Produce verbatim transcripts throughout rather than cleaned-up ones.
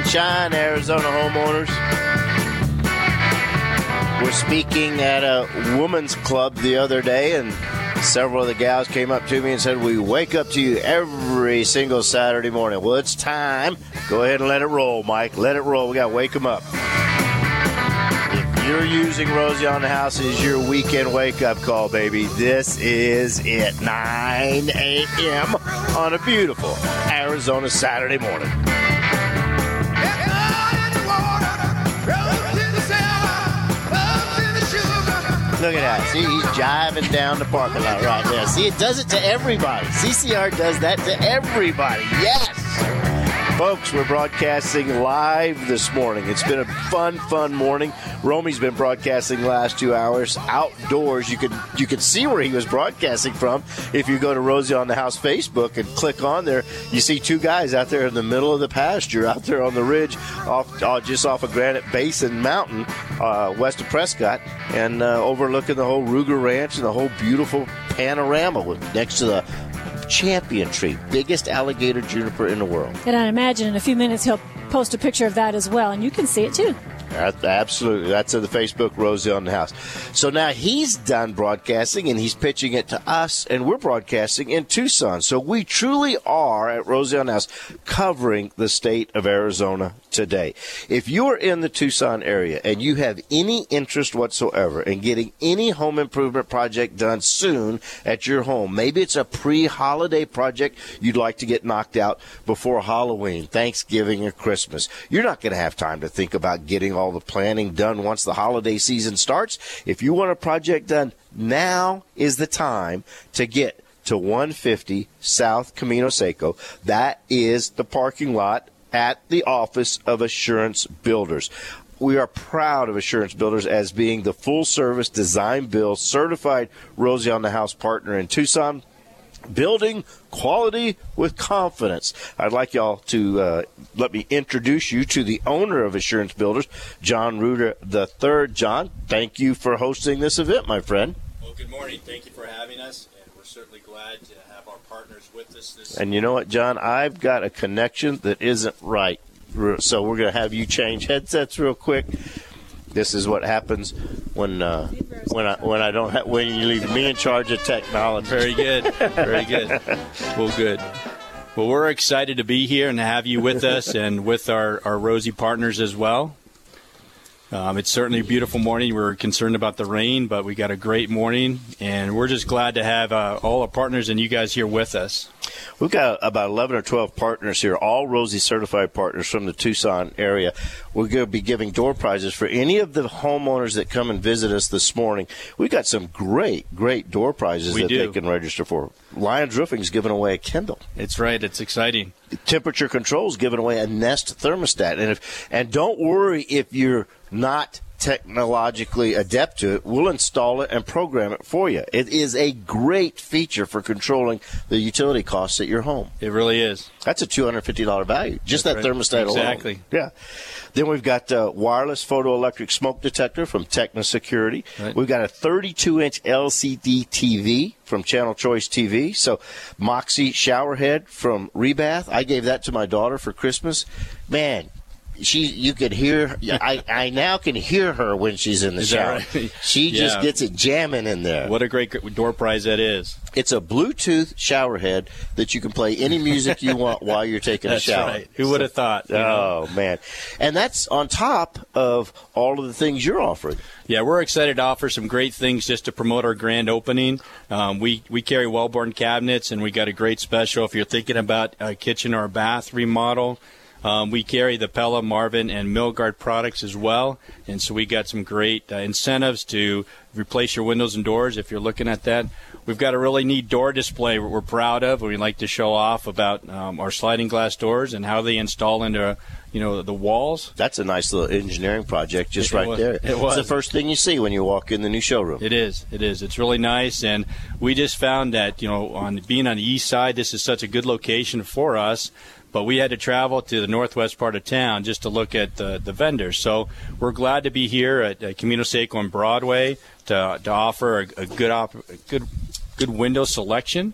and shine, Arizona homeowners. We're speaking at a women's club the other day, and several of the gals came up to me and said, we wake up to you every single Saturday morning. Well, it's time. Go ahead and let it roll, Mike. Let it roll. We got to wake them up. If you're using Rosie on the House as your weekend wake-up call, baby, this is it. nine a.m. on a beautiful Arizona Saturday morning. Look at that. See, he's jiving down the parking lot right there. See, it does it to everybody. C C R does that to everybody. Yes. Folks, we're broadcasting live this morning. It's been a fun, fun morning. Romy's been broadcasting the last two hours outdoors. You can you can see where he was broadcasting from. If you go to Rosie on the House Facebook and click on there, you see two guys out there in the middle of the pasture, out there on the ridge, off uh, just off of Granite Basin Mountain, uh, west of Prescott, and uh, overlooking the whole Ruger Ranch and the whole beautiful panorama with, next to the champion tree, biggest alligator juniper in the world. And I imagine in a few minutes he'll post a picture of that as well, and you can see it too. Absolutely. That's in the Facebook, Rosie on the House. So now he's done broadcasting, and he's pitching it to us, and we're broadcasting in Tucson. So we truly are, at Rosie on the House, covering the state of Arizona today. If you're in the Tucson area and you have any interest whatsoever in getting any home improvement project done soon at your home, maybe it's a pre-holiday project you'd like to get knocked out before Halloween, Thanksgiving, or Christmas, you're not going to have time to think about getting all the planning done once the holiday season starts. If you want a project done, now is the time to get to one fifty South Camino Seco. That is the parking lot at the office of Assurance Builders. We are proud of Assurance Builders as being the full-service design-build certified Rosie on the House partner in Tucson. Building quality with confidence. I'd like y'all to uh, let me introduce you to the owner of Assurance Builders, John Reuter the third. John, thank you for hosting this event, my friend. Well, good morning. Thank you for having us, and we're certainly glad to have our partners with us this And you know what, John? I've got a connection that isn't right, so we're going to have you change headsets real quick. This is what happens when uh, when I when I don't have, when you leave me in charge of technology. Very good, very good. Well, good. Well, we're excited to be here and to have you with us and with our, our Rosie partners as well. Um, it's certainly a beautiful morning. We're concerned about the rain, but we got a great morning, and we're just glad to have uh, all our partners and you guys here with us. We've got about eleven or twelve partners here, all Rosie certified partners from the Tucson area. We're going to be giving door prizes for any of the homeowners that come and visit us this morning. We've got some great, great door prizes we that do. they can register for. Lions Roofing is giving away a Kindle. It's right. It's exciting. Temperature Control is giving away a Nest thermostat. And if and don't worry if you're not technologically adept to it, we'll install it and program it for you. It is a great feature for controlling the utility costs at your home. It really is. That's a two hundred fifty dollars value, just That's that right. thermostat alone. Exactly. Yeah. Then we've got a wireless photoelectric smoke detector from Techna Security. Right. We've got a thirty-two inch L C D T V from Channel Choice T V. So Moxie shower head from Rebath. I gave that to my daughter for Christmas. Man, she you could hear I, I now can hear her when she's in the Is shower. that right? She just Yeah. gets it jamming in there. What a great door prize that is. It's a Bluetooth shower head that you can play any music you want while you're taking That's a shower. right. Who would have thought? you know? Oh, man. And that's on top of all of the things you're offering. Yeah, we're excited to offer some great things just to promote our grand opening. Um, we, we carry Wellborn cabinets, and we got a great special if you're thinking about a kitchen or a bath remodel. Um, we carry the Pella, Marvin, and Milgard products as well, and so we got some great uh, incentives to replace your windows and doors if you're looking at that. We've got a really neat door display we're proud of. We like to show off about um, our sliding glass doors and how they install into, you know, the walls. That's a nice little engineering project just It right was. there. It was. It's the first thing you see when you walk in the new showroom. It is. It is. It's really nice, and we just found that, you know, on being on the east side, this is such a good location for us. But we had to travel to the northwest part of town just to look at the, the vendors. So we're glad to be here at, at Camino Seco on Broadway to to offer a, a good op, a good good window selection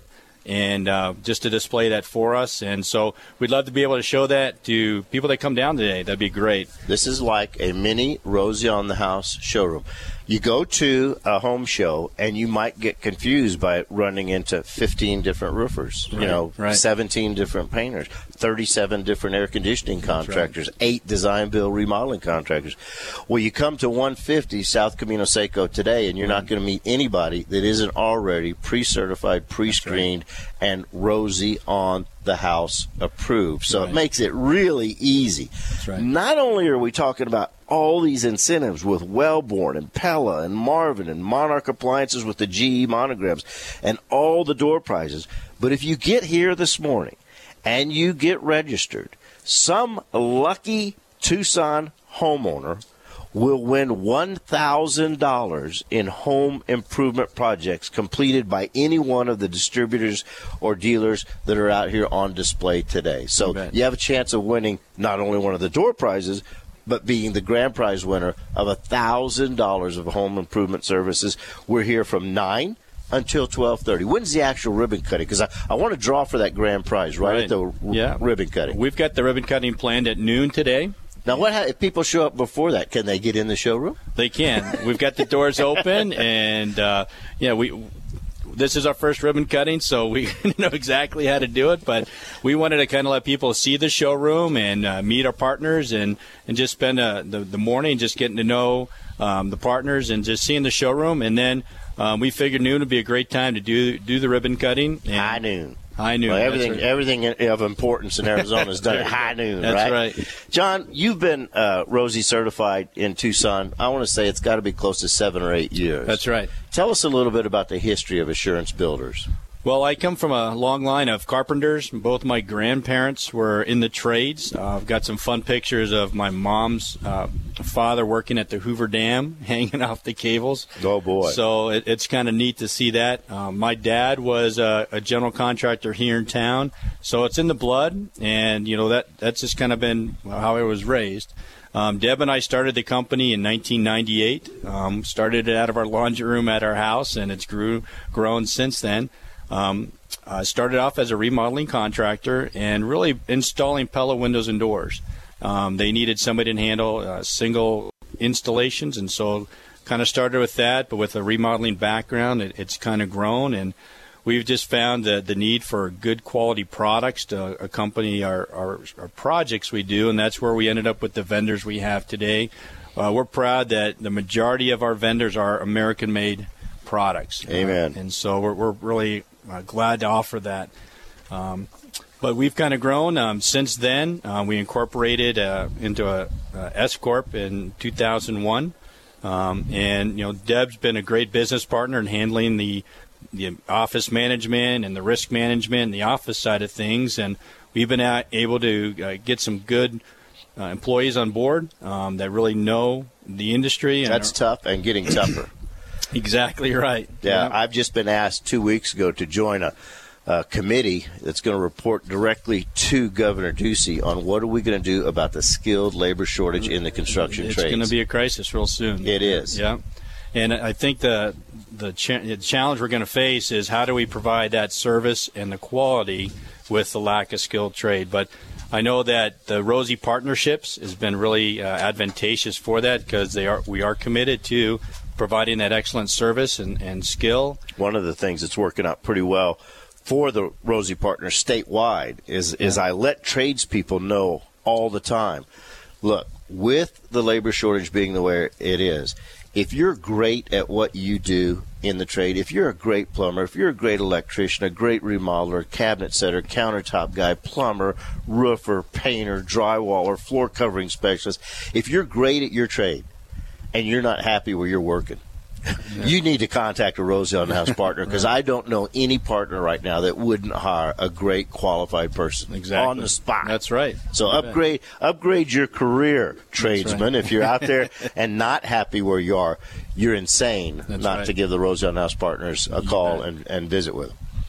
and uh, just to display that for us. And so we'd love to be able to show that to people that come down today. That'd be great. This is like a mini Rosie on the House showroom. You go to a home show, and you might get confused by running into fifteen different roofers, right, you know, right. seventeen different painters, thirty-seven different air conditioning contractors, right. eight design build remodeling contractors. Well, you come to one fifty South Camino Seco today, and you're right. not going to meet anybody that isn't already pre-certified, pre-screened, right. and Rosie on the House approved. So right. it makes it really easy. That's right. Not only are we talking about all these incentives with Wellborn and Pella and Marvin and Monarch Appliances with the G E monograms and all the door prizes, but if you get here this morning and you get registered, some lucky Tucson homeowner will win one thousand dollars in home improvement projects completed by any one of the distributors or dealers that are out here on display today. So you, you have a chance of winning not only one of the door prizes, but being the grand prize winner of one thousand dollars of home improvement services. We're here from nine until twelve thirty. When's the actual ribbon cutting? Because I, I want to draw for that grand prize right, right. at the r- yeah. ribbon cutting. We've got the ribbon cutting planned at noon today. Now, what if people show up before that? Can they get in the showroom? They can. We've got the doors open, and uh, yeah, we. This is our first ribbon cutting, so we know exactly how to do it. But we wanted to kind of let people see the showroom and uh, meet our partners, and, and just spend uh, the the morning just getting to know um, the partners and just seeing the showroom. And then um, we figured noon would be a great time to do do the ribbon cutting. And high noon. High noon. Well, everything, right. everything of importance in Arizona is done at high noon, That's right? right. John, you've been uh, Rosie certified in Tucson. I want to say it's got to be close to seven or eight years. That's right. Tell us a little bit about the history of Assurance Builders. Well, I come from a long line of carpenters. Both my grandparents were in the trades. Uh, I've got some fun pictures of my mom's uh, father working at the Hoover Dam, hanging off the cables. Oh, boy. So it, it's kind of neat to see that. Um, my dad was a, a general contractor here in town, so it's in the blood, and, you know, that that's just kind of been how I was raised. Um, Deb and I started the company in nineteen ninety-eight. Um, started it out of our laundry room at our house, and it's grew grown since then. Um, I started off as a remodeling contractor and really installing Pella windows and doors. Um, they needed somebody to handle uh, single installations, and so kind of started with that. But with a remodeling background, it, it's kind of grown, and we've just found the, the need for good quality products to accompany our, our, our projects we do, and that's where we ended up with the vendors we have today. Uh, we're proud that the majority of our vendors are American-made products. Amen. Uh, and so we're, we're really uh, glad to offer that. Um, but we've kind of grown. Um, since then, uh, we incorporated uh, into a, a S Corp in two thousand one. Um, and, you know, Deb's been a great business partner in handling the the office management and the risk management and the office side of things. And we've been uh, able to uh, get some good uh, employees on board um, that really know the industry. And That's are, tough and getting tougher. Exactly right. Yeah, yeah, I've just been asked two weeks ago to join a, a committee that's going to report directly to Governor Ducey on what are we going to do about the skilled labor shortage in the construction it's trades. It's going to be a crisis real soon. It is. Yeah. And I think the the, cha- the challenge we're going to face is how do we provide that service and the quality with the lack of skilled trade. But I know that the Rosie Partnerships has been really uh, advantageous for that because they are we are committed to providing that excellent service and, and skill. One of the things that's working out pretty well for the Rosie Partners statewide is, yeah. is I let tradespeople know all the time, look, with the labor shortage being the way it is, if you're great at what you do in the trade, if you're a great plumber, if you're a great electrician, a great remodeler, cabinet setter, countertop guy, plumber, roofer, painter, drywaller, floor covering specialist, if you're great at your trade and you're not happy where you're working, yeah. you need to contact a Rosie on the House partner because right. I don't know any partner right now that wouldn't hire a great qualified person exactly. on the spot. That's right. So I upgrade bet. upgrade your career, tradesman. Right. If you're out there and not happy where you are, you're insane That's not right. to give the Rosie on the House partners a you call bet. and, and visit with them.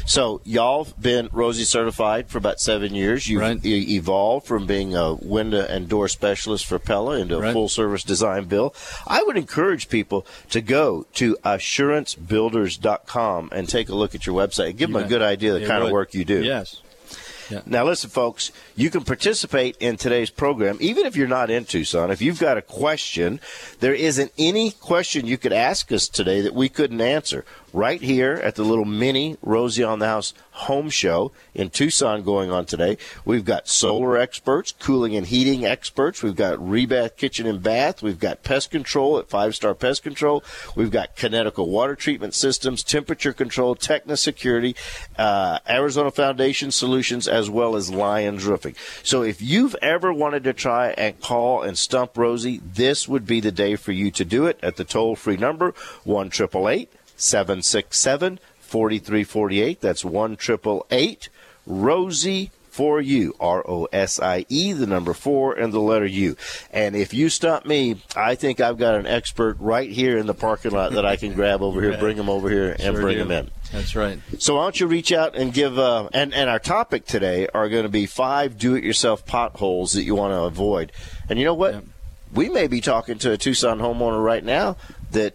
So y'all have been Rosie certified for about seven years. You've Right. e- evolved from being a window and door specialist for Pella into a Right. full-service design build. I would encourage people to go to assurance builders dot com and take a look at your website. Give them a bet. good idea of the It kind of would. work you do. Yes. Now, listen, folks, you can participate in today's program, even if you're not in Tucson. If you've got a question, there isn't any question you could ask us today that we couldn't answer. Right here at the little mini Rosie on the House home show in Tucson going on today. We've got solar experts, cooling and heating experts. We've got Rebath Kitchen and Bath. We've got pest control at Five Star Pest Control. We've got Kinetical Water Treatment Systems, temperature control, Techna Security, uh, Arizona Foundation Solutions, as well as Lions Roofing. So if you've ever wanted to try and call and stump Rosie, this would be the day for you to do it at the toll-free number, one eight eight eight, seven six seven, four three four eight. That's one eight eight eight, Rosie for you, R O S I E, the number four, and the letter U. And if you stump me, I think I've got an expert right here in the parking lot that I can grab over here, bring him over here, and Sure bring do. him in. That's right. So why don't you reach out and give uh, – and, and our topic today are going to be five do-it-yourself potholes that you want to avoid. And you know what? Yep. We may be talking to a Tucson homeowner right now that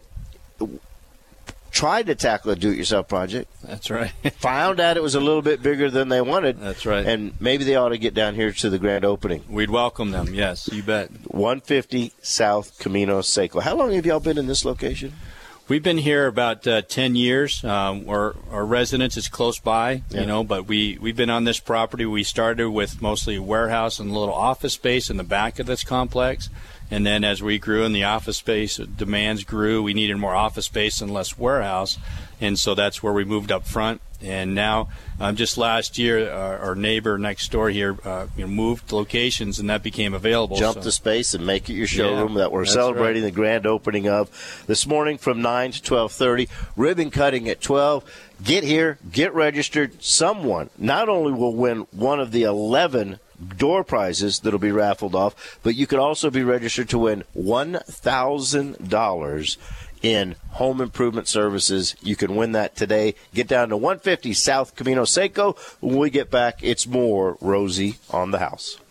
tried to tackle a do-it-yourself project, That's right. found out it was a little bit bigger than they wanted. That's right. And maybe they ought to get down here to the grand opening. We'd welcome them. Yes, you bet. one fifty South Camino Seco. How long have y'all been in this location? We've been here about uh, ten years. Um, our, our residence is close by, Yeah. you know, but we, we've been on this property. We started with mostly a warehouse and a little office space in the back of this complex. And then as we grew in the office space, demands grew. We needed more office space and less warehouse. And so that's where we moved up front. And now, um, just last year, our, our neighbor next door here uh, you know, moved locations, and that became available. Jump so. the space and make it your showroom Yeah, that we're that's celebrating right. the grand opening of this morning from nine to twelve thirty. Ribbon cutting at twelve. Get here, get registered. Someone not only will win one of the eleven door prizes that'll be raffled off, but you could also be registered to win one thousand dollars in home improvement services. You can win that today. Get down to one fifty South Camino Seco. When we get back, it's more Rosie on the House.